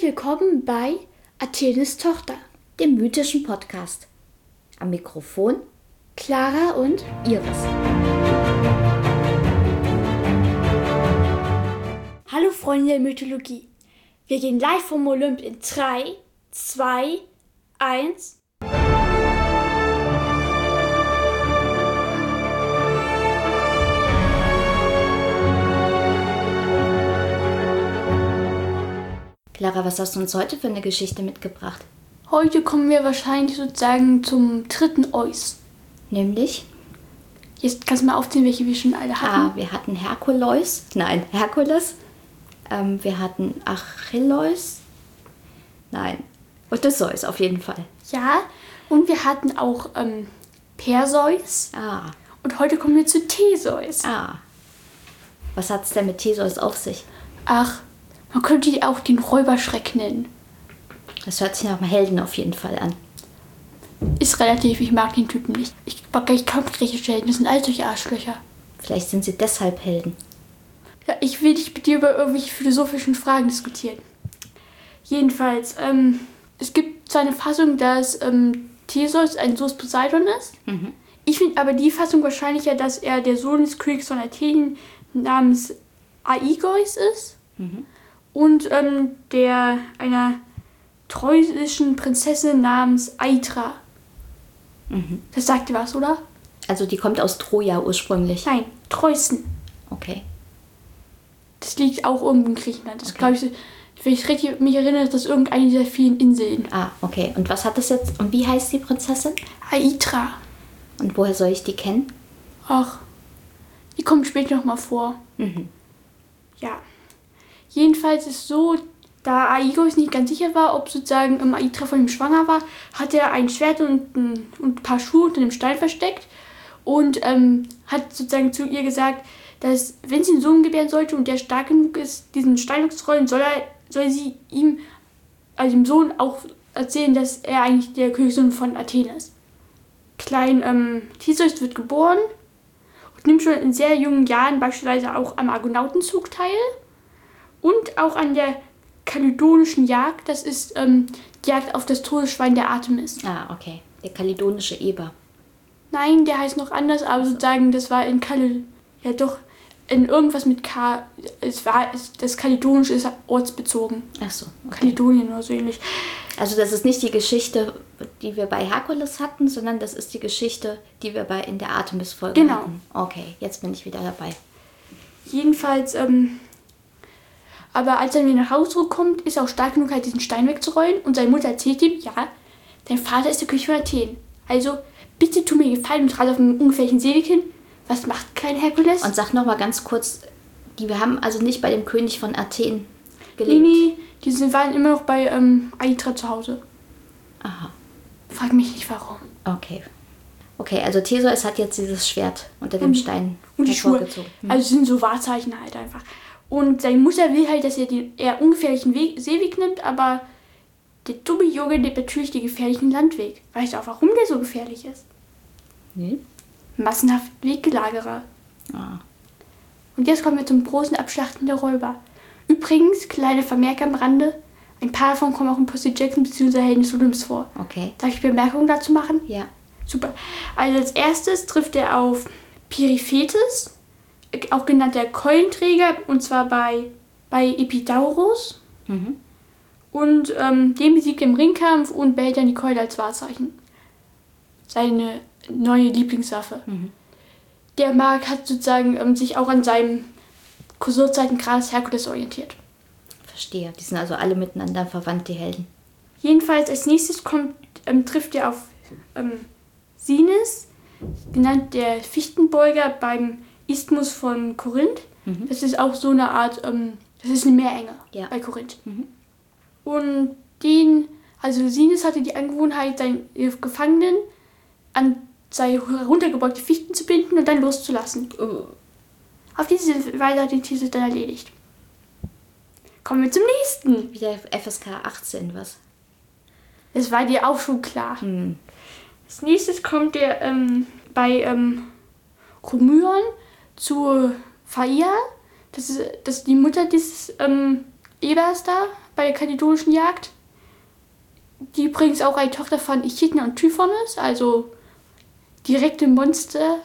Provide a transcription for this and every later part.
willkommen bei Athenes Tochter, dem mythischen Podcast. Am Mikrofon Clara und Iris. Hallo Freunde der Mythologie. Wir gehen live vom Olymp in 3, 2, 1... Clara, was hast du uns heute für eine Geschichte mitgebracht? Heute kommen wir wahrscheinlich sozusagen zum dritten Eus. Nämlich? Jetzt kannst du mal aufzählen, welche wir schon alle hatten. Wir hatten Herkules. Wir hatten Achilleus. Odysseus auf jeden Fall. Ja, und wir hatten auch Perseus. Und heute kommen wir zu Theseus. Was hat es denn mit Theseus auf sich? Man könnte ihn auch den Räuberschreck nennen. Das hört sich nach einem Helden auf jeden Fall an. Ist relativ, ich mag den Typen nicht. Ich mag gar nicht kaum griechische Helden, das sind all solche Arschlöcher. Vielleicht sind sie deshalb Helden. Ja, ich will nicht mit dir über irgendwelche philosophischen Fragen diskutieren. Jedenfalls, es gibt zwar eine Fassung, dass Theseus ein Sohn Poseidon ist. Mhm. Ich finde aber die Fassung wahrscheinlicher, dass er der Sohn des Königs von Athen namens Aigeus ist. Mhm. Und einer troischen Prinzessin namens Aithra. Mhm. Das sagt dir was, oder? Also die kommt aus Troja ursprünglich? Nein, Treußen. Okay. Das liegt auch irgendwo in Griechenland. Das glaube ich, wenn ich richtig mich erinnere, ist das irgendeine dieser vielen Inseln. Okay. Und was hat das jetzt? Und wie heißt die Prinzessin? Aithra. Und woher soll ich die kennen? Die kommt später noch mal vor. Mhm. Ja. Jedenfalls ist so, da Aigeus nicht ganz sicher war, ob sozusagen Aithra von ihm schwanger war, hat er ein Schwert und ein paar Schuhe unter dem Stein versteckt und hat sozusagen zu ihr gesagt, dass wenn sie einen Sohn gebären sollte und der stark genug ist, diesen Stein zu rollen, soll sie ihm, also dem Sohn, auch erzählen, dass er eigentlich der Königssohn von Athen ist. Theseus wird geboren und nimmt schon in sehr jungen Jahren beispielsweise auch am Argonautenzug teil. Und auch an der kalydonischen Jagd, das ist die Jagd auf das Todesschwein der Artemis. Okay. Der kalydonische Eber. Nein, der heißt noch anders, aber sozusagen, das war in in irgendwas mit K. Das Kalydonische ist ortsbezogen. Ach so. Okay. Kalydonien oder so ähnlich. Also das ist nicht die Geschichte, die wir bei Herkules hatten, sondern das ist die Geschichte, die wir in der Artemis-Folge hatten. Okay, jetzt bin ich wieder dabei. Jedenfalls, aber als er wieder nach Hause zurückkommt, ist er auch stark genug, halt diesen Stein wegzurollen. Und seine Mutter erzählt ihm, ja, dein Vater ist der König von Athen. Also, bitte tu mir einen Gefallen und trage auf einen ungefährlichen Seeweg hin. Was macht kleiner Herkules? Und sag nochmal ganz kurz, wir haben also nicht bei dem König von Athen gelebt? Nee, die waren immer noch bei Aithra zu Hause. Aha. Frag mich nicht, warum. Okay, also Theseus hat jetzt dieses Schwert unter dem Stein und die Schuhe. Also sind so Wahrzeichen halt einfach. Und seine Mutter will halt, dass er den eher ungefährlichen Seeweg nimmt, aber der dumme Junge nimmt natürlich den gefährlichen Landweg. Weißt du auch, warum der so gefährlich ist? Nee. Massenhaft Weggelagerer. Und jetzt kommen wir zum großen Abschlachten der Räuber. Übrigens, kleine Vermerke am Rande, ein paar davon kommen auch in Percy Jackson bzw. Helden des Olymps vor. Okay. Darf ich Bemerkungen dazu machen? Ja. Super. Also als erstes trifft er auf Periphetes, auch genannt der Keulenträger, und zwar bei Epidaurus. Mhm. Und den besiegt er im Ringkampf und behält dann die Keule als Wahrzeichen. Seine neue Lieblingswaffe. Mhm. Der Mark hat sozusagen sich auch an seinem Kursorzeitengrades Herkules orientiert. Verstehe. Die sind also alle miteinander verwandt, die Helden. Jedenfalls als nächstes trifft er auf Sines, genannt der Fichtenbeuger beim Isthmus von Korinth. Mhm. Das ist auch so eine Art, das ist eine Meerenge bei Korinth. Mhm. Und Sines hatte die Angewohnheit, seine Gefangenen an seine heruntergebeugte Fichten zu binden und dann loszulassen. Auf diese Weise hat die Theseus dann erledigt. Kommen wir zum nächsten. Wieder FSK 18, was? Das war dir auch schon klar. Als nächstes kommt der bei Romyon zu Phaia. Das ist die Mutter dieses Ebers da, bei der kalydonischen Jagd, die übrigens auch eine Tochter von Echidna und Typhon ist, also direktes Monster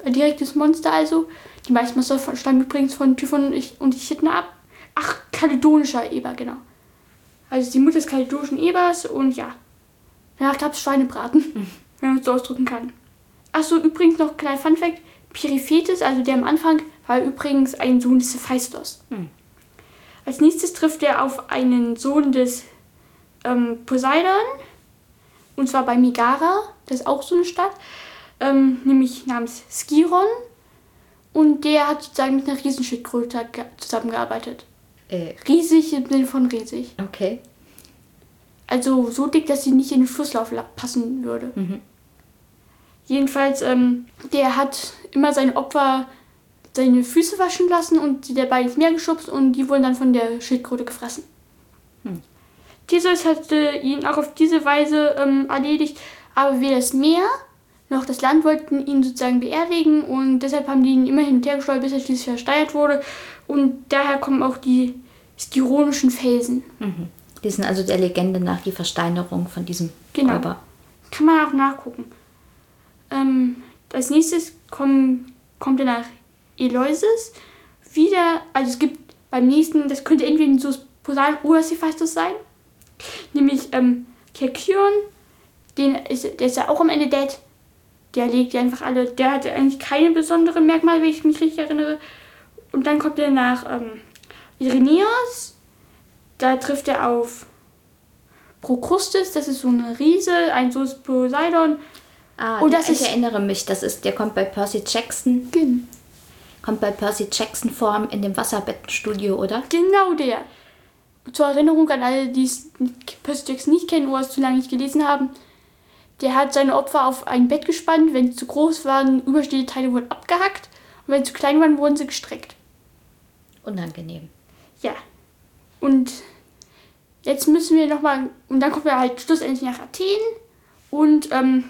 also. Die meisten Monster stammen übrigens von Typhon und Echidna ab. Ach, kalydonischer Eber, genau. Also die Mutter des kalydonischen Ebers und ja. Danach gab es Schweinebraten, wenn man es so ausdrücken kann. Achso, übrigens noch ein kleiner Funfact. Periphetes, also der am Anfang, war übrigens ein Sohn des Hephaistos. Als nächstes trifft er auf einen Sohn des Poseidon, und zwar bei Megara, das ist auch so eine Stadt, nämlich namens Skiron, und der hat sozusagen mit einer Riesenschildkröte zusammengearbeitet. Riesig im Sinne von riesig. Okay. Also so dick, dass sie nicht in den Flusslauf passen würde. Jedenfalls, der hat immer seine Opfer seine Füße waschen lassen und sie dabei ins Meer geschubst und die wurden dann von der Schildkröte gefressen. Theseus hatte ihn auch auf diese Weise erledigt, aber weder das Meer noch das Land wollten ihn sozusagen beerdigen und deshalb haben die ihn immer hin und her gesteuert, bis er schließlich versteinert wurde, und daher kommen auch die skironischen Felsen. Die sind also der Legende nach die Versteinerung von diesem Räuber. Kann man auch nachgucken. Als nächstes kommt er nach Eleusis. Wieder, also es gibt beim nächsten, das könnte entweder so Poseidon oder Hephaistos sein. Nämlich Kerkion, der ist ja auch am Ende dead. Der legt ja einfach alle, der hatte eigentlich keine besonderen Merkmale, wenn ich mich richtig erinnere. Und dann kommt er nach Irenaeus. Da trifft er auf Prokrustes, das ist so eine Riese, ein Sohn des Poseidon. Ich erinnere mich, der kommt bei Percy Jackson. Kommt bei Percy Jackson vor in dem Wasserbettenstudio, oder? Genau der. Zur Erinnerung an alle, die Percy Jackson nicht kennen oder es zu lange nicht gelesen haben. Der hat seine Opfer auf ein Bett gespannt. Wenn sie zu groß waren, überstehende Teile wurden abgehackt. Und wenn sie zu klein waren, wurden sie gestreckt. Unangenehm. Ja. Und jetzt müssen wir nochmal, und dann kommen wir halt schlussendlich nach Athen. Und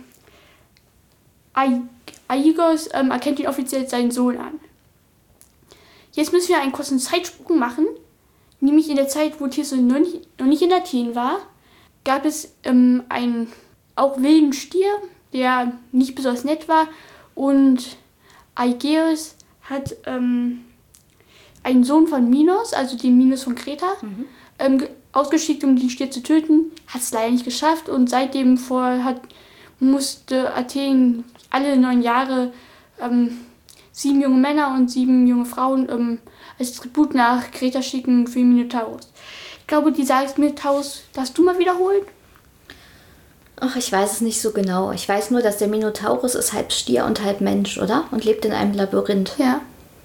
Aigos erkennt ihn offiziell seinen Sohn an. Jetzt müssen wir einen kurzen Zeitsprung machen. Nämlich in der Zeit, wo Theseus noch nicht in Athen war, gab es einen auch wilden Stier, der nicht besonders nett war. Und Aigeus hat einen Sohn von Minos, also den Minos von Kreta, ausgeschickt, um den Stier zu töten. Hat es leider nicht geschafft und seitdem musste Athen alle 9 Jahre 7 junge Männer und 7 junge Frauen als Tribut nach Kreta schicken für Minotaurus. Ich glaube, die Sage des Minotaurus darfst du mal wiederholen? Ach, ich weiß es nicht so genau. Ich weiß nur, dass der Minotaurus ist halb Stier und halb Mensch, oder? Und lebt in einem Labyrinth. Ja.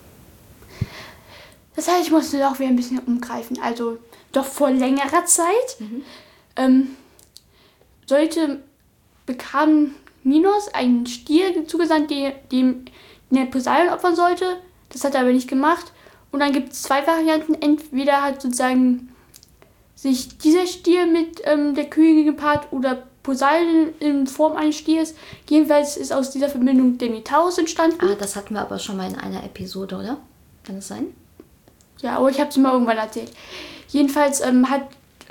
Das heißt, ich musste auch wieder ein bisschen umgreifen. Also doch vor längerer Zeit bekam Minos einen Stier zugesandt, dem der Poseidon opfern sollte. Das hat er aber nicht gemacht. Und dann gibt es 2 Varianten. Entweder hat sozusagen sich dieser Stier mit der Königin gepaart oder Poseidon in Form eines Stiers. Jedenfalls ist aus dieser Verbindung der Minotaurus entstanden. Das hatten wir aber schon mal in einer Episode, oder? Kann das sein? Ja, aber ich habe es mal irgendwann erzählt. Jedenfalls hat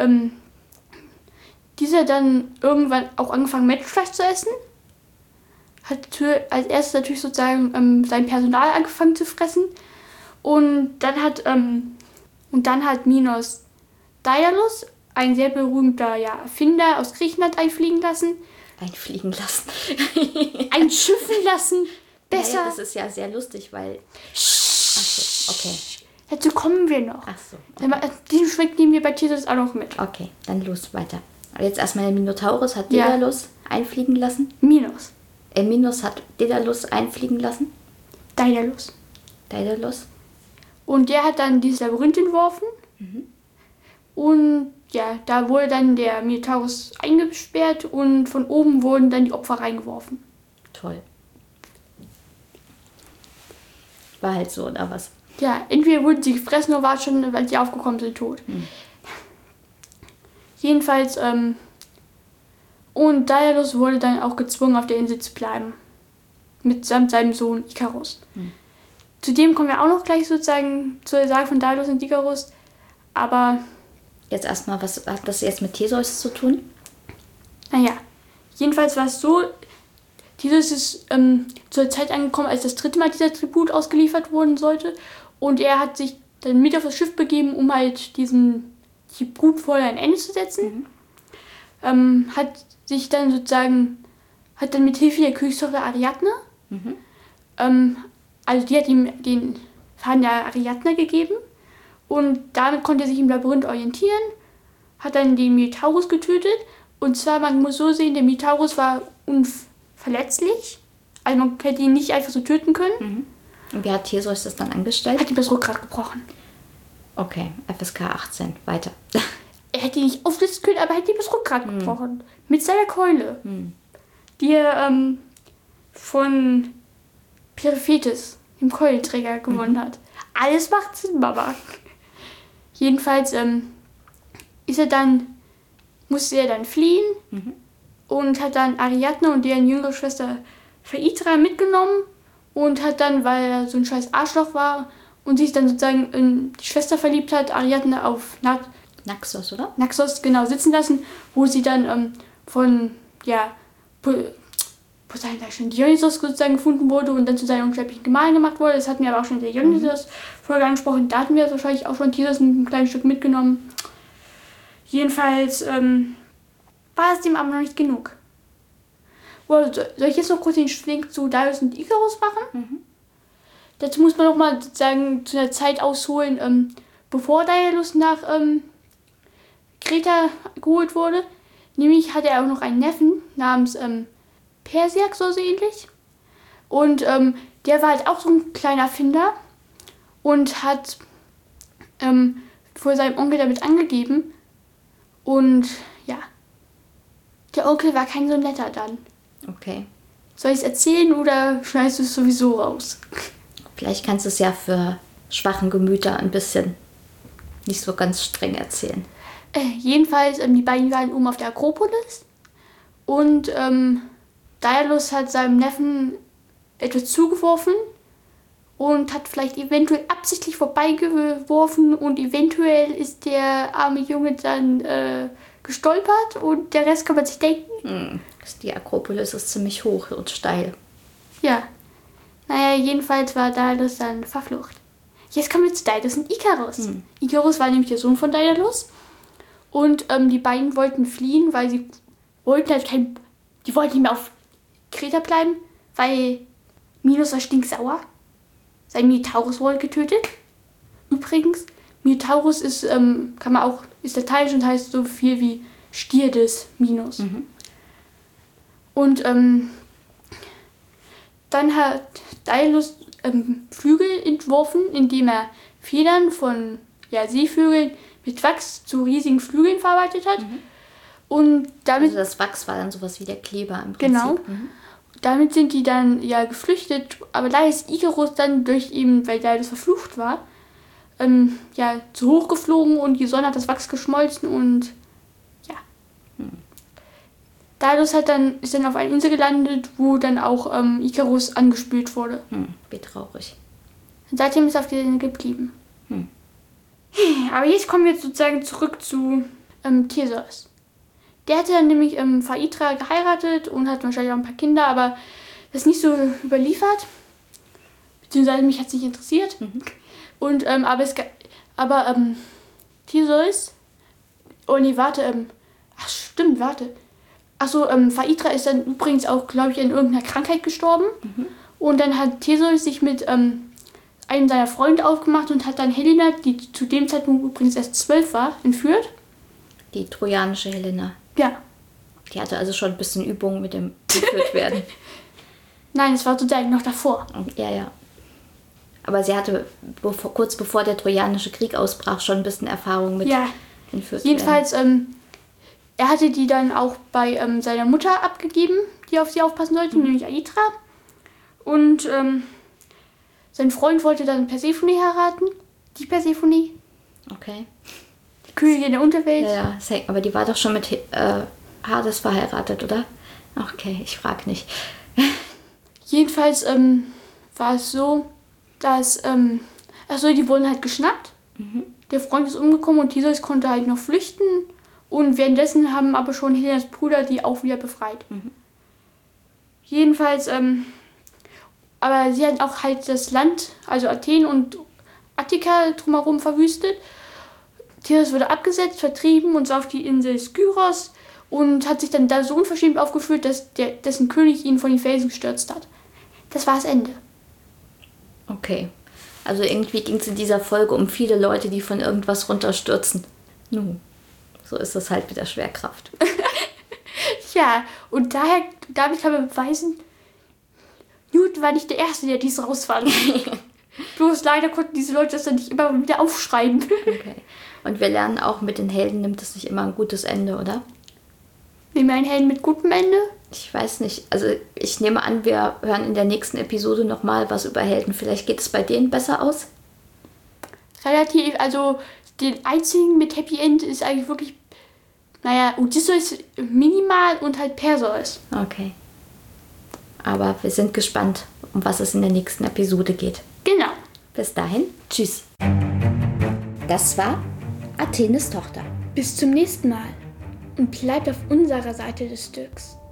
dieser dann irgendwann auch angefangen, Menschenfleisch zu essen. Hat als erstes natürlich sozusagen sein Personal angefangen zu fressen. Und dann hat Minos Daedalus, ein sehr berühmter Erfinder aus Griechenland, einfliegen lassen. Einfliegen lassen. Einschiffen lassen. Besser. Ja, das ist ja sehr lustig, weil... Achso, okay. Dazu kommen wir noch. Achso. Okay. Diesen Schwenk nehmen wir bei Theseus auch noch mit. Okay, dann los, weiter. Aber jetzt erstmal der Minotaurus hat Daedalus einfliegen lassen. Minos hat Daedalus einfliegen lassen. Daedalus. Und der hat dann dieses Labyrinth entworfen. Und ja, da wurde dann der Minotaurus eingesperrt und von oben wurden dann die Opfer reingeworfen. Toll. War halt so, oder was? Ja, entweder wurden sie gefressen oder war schon, weil sie aufgekommen sind, tot. Jedenfalls, und Daedalus wurde dann auch gezwungen, auf der Insel zu bleiben. Mitsamt seinem Sohn Ikarus. Zudem kommen wir auch noch gleich sozusagen zur Sage von Daedalus und Ikarus. Aber Jetzt erstmal, was hat das jetzt mit Theseus zu tun? Naja, jedenfalls war es so, Theseus ist zur Zeit angekommen, als das 3. Mal dieser Tribut ausgeliefert worden sollte. Und er hat sich dann mit auf das Schiff begeben, um halt diesem Tributfeuer ein Ende zu setzen. Hat dann mit Hilfe der Königstochter Ariadne, also die hat ihm den Faden der Ariadne gegeben. Und damit konnte er sich im Labyrinth orientieren, hat dann den Minotaurus getötet. Und zwar, man muss so sehen, der Minotaurus war unverletzlich. Also man hätte ihn nicht einfach so töten können. Und wie hat Theseus das dann angestellt? Hat ihm das Rückgrat gebrochen. Okay, FSK 18, weiter. Er hätte ihn nicht aufschlitzen können, aber er hätte ihm das Rückgrat gebrochen. Mit seiner Keule. Die er von Periphetes, dem Keulenträger, gewonnen hat. Alles macht Sinn, Mama. Jedenfalls musste er dann fliehen und hat dann Ariadne und deren jüngere Schwester Phaedra mitgenommen und hat dann, weil er so ein scheiß Arschloch war und sich dann sozusagen in die Schwester verliebt hat, Ariadne auf Naxos, oder? Naxos, genau, sitzen lassen, wo sie dann von Dionysos sozusagen gefunden wurde und dann zu seinem unsterblichen Gemahl gemacht wurde. Das hatten wir aber auch schon in der Dionysos-Folge angesprochen. Da hatten wir wahrscheinlich auch schon Theseus ein kleines Stück mitgenommen. Jedenfalls war es dem aber noch nicht genug. Soll ich jetzt noch kurz den Schwenk zu Daedalus und Ikarus machen? Dazu muss man noch mal sozusagen zu einer Zeit ausholen, bevor Daedalus nach Kreta geholt wurde. Nämlich hatte er auch noch einen Neffen namens Perseus, so ähnlich. Und der war halt auch so ein kleiner Erfinder und hat vor seinem Onkel damit angegeben. Und ja, der Onkel war kein so netter dann. Okay. Soll ich es erzählen oder schneidest du es sowieso raus? Vielleicht kannst du es ja für schwachen Gemüter ein bisschen nicht so ganz streng erzählen. Jedenfalls, die beiden waren oben auf der Akropolis und Daedalus hat seinem Neffen etwas zugeworfen und hat vielleicht eventuell absichtlich vorbeigeworfen und eventuell ist der arme Junge dann gestolpert und der Rest kann man sich denken. Die Akropolis ist ziemlich hoch und steil. Ja. Naja, jedenfalls war Daedalus dann verflucht. Jetzt kommen wir zu Daedalus und Ikarus. Ikarus war nämlich der Sohn von Daedalus und die beiden wollten fliehen, weil sie wollten halt die wollten nicht mehr auf Kreta bleiben, weil Minos war stinksauer. Sein Minotaurus wurde getötet. Übrigens, Minotaurus ist lateinisch und heißt so viel wie Stier des Minos. Und dann hat Daedalus Flügel entworfen, indem er Federn von Seevögeln mit Wachs zu riesigen Flügeln verarbeitet hat. Und damit, also das Wachs war dann sowas wie der Kleber im Prinzip. Genau. Damit sind die dann geflüchtet. Aber da ist Ikarus dann weil Daedalus verflucht war, zu hoch geflogen und die Sonne hat das Wachs geschmolzen und Daedalus ist dann auf einer Insel gelandet, wo dann auch Ikarus angespült wurde. Wie traurig. Und seitdem ist er auf der Insel geblieben. Aber jetzt kommen wir sozusagen zurück zu Theseus. Der hatte dann nämlich Phaedra geheiratet und hat wahrscheinlich auch ein paar Kinder, aber das ist nicht so überliefert. Beziehungsweise mich hat es nicht interessiert. Und Theseus. Oh nee, warte. Phaedra ist dann übrigens auch, glaube ich, an irgendeiner Krankheit gestorben. Und dann hat Theseus sich mit einem seiner Freunde aufgemacht und hat dann Helena, die zu dem Zeitpunkt übrigens erst 12 war, entführt. Die trojanische Helena. Ja. Die hatte also schon ein bisschen Übung mit dem geführt werden. Nein, es war sozusagen noch davor. Ja. Aber sie hatte kurz bevor der Trojanische Krieg ausbrach schon ein bisschen Erfahrung mit entführt jedenfalls, er hatte die dann auch bei seiner Mutter abgegeben, die auf sie aufpassen sollte, nämlich Aithra. Und sein Freund wollte dann Persephone heiraten. Die Persephone. Okay. Die Königin der Unterwelt. Ja, aber die war doch schon mit Hades verheiratet, oder? Okay, ich frag nicht. Jedenfalls war es so, dass die wurden halt geschnappt. Der Freund ist umgekommen und Theseus konnte halt noch flüchten. Und währenddessen haben aber schon Helenas Brüder die auch wieder befreit. Jedenfalls, aber sie hat auch halt das Land, also Athen und Attika drumherum verwüstet. Theseus wurde abgesetzt, vertrieben und so auf die Insel Skyros und hat sich dann da so unverschämt aufgeführt, dass dessen König ihn von den Felsen gestürzt hat. Das war das Ende. Okay. Also irgendwie ging es in dieser Folge um viele Leute, die von irgendwas runterstürzen. Nun, so ist das halt mit der Schwerkraft. Ja, und damit kann man beweisen, Newton war nicht der Erste, der dies rausfand. Bloß leider konnten diese Leute das dann nicht immer wieder aufschreiben. Okay. Und wir lernen auch, mit den Helden nimmt es nicht immer ein gutes Ende, oder? Nehmen wir einen Helden mit gutem Ende? Ich weiß nicht. Also ich nehme an, wir hören in der nächsten Episode nochmal was über Helden. Vielleicht geht es bei denen besser aus? Relativ, also den einzigen mit Happy End ist eigentlich wirklich, Odysseus minimal und halt Perseus. Okay. Aber wir sind gespannt, um was es in der nächsten Episode geht. Genau. Bis dahin, tschüss. Das war Athenes Tochter. Bis zum nächsten Mal und bleibt auf unserer Seite des Stücks.